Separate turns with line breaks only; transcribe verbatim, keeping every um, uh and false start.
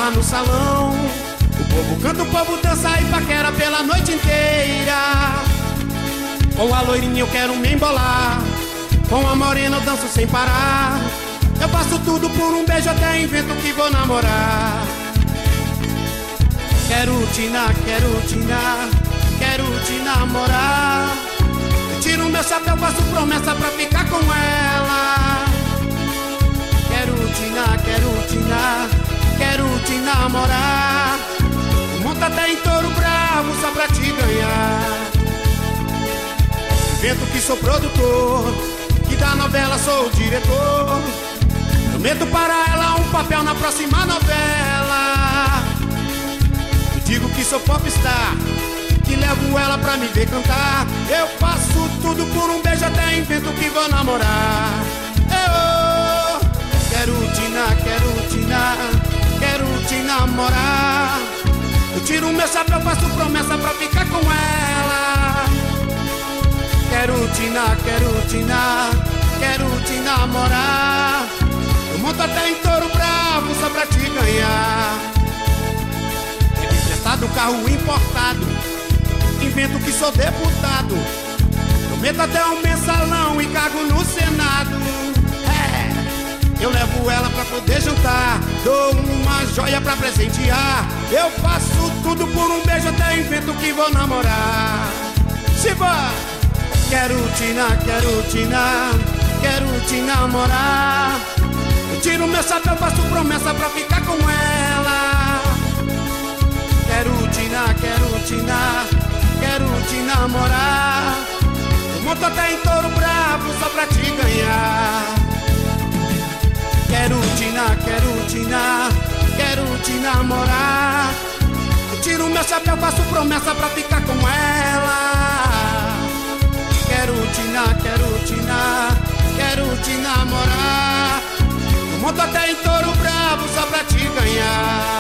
lá no salão. O povo canta, o povo dança e paquera pela noite inteira. Com a loirinha eu quero me embolar, com a morena eu danço sem parar. Eu faço tudo por um beijo, até invento que vou namorar. Quero te na, quero te na, quero te namorar. Eu tiro meu chapéu, faço promessa pra ficar com ela. Quero te na, quero te na, quero te namorar. Eu monto até em touro bravo só pra te ganhar. Invento que sou produtor, que da novela sou o diretor. Prometo para ela um papel na próxima novela. Eu digo que sou popstar, que levo ela pra me ver cantar. Eu faço tudo por um beijo, até invento que vou namorar. Eu quero te na, quero te na, quero te namorar. Eu tiro meu chapéu, faço promessa pra ficar com ela. Quero te na, quero te na, quero te namorar. Eu monto até em touro bravo só pra te ganhar. Pego emprestado carro importado, invento que sou deputado. Prometo até um mensalão e cargo no Senado. É, eu levo ela pra poder jantar, dou uma joia pra presentear. Eu faço tudo por um beijo, até invento que vou namorar. Shiba! Quero te na, quero te na, quero te namorar. Eu tiro meu chapéu, faço promessa pra ficar com ela. Quero te na, quero te na, quero te namorar. Eu monto até em touro bravo só pra te ganhar. Quero te na, quero te na, quero te namorar. Eu tiro meu chapéu, faço promessa pra ficar com ela. Quero te na, quero te na, quero te namorar. Eu monto até em touro bravo só pra te ganhar.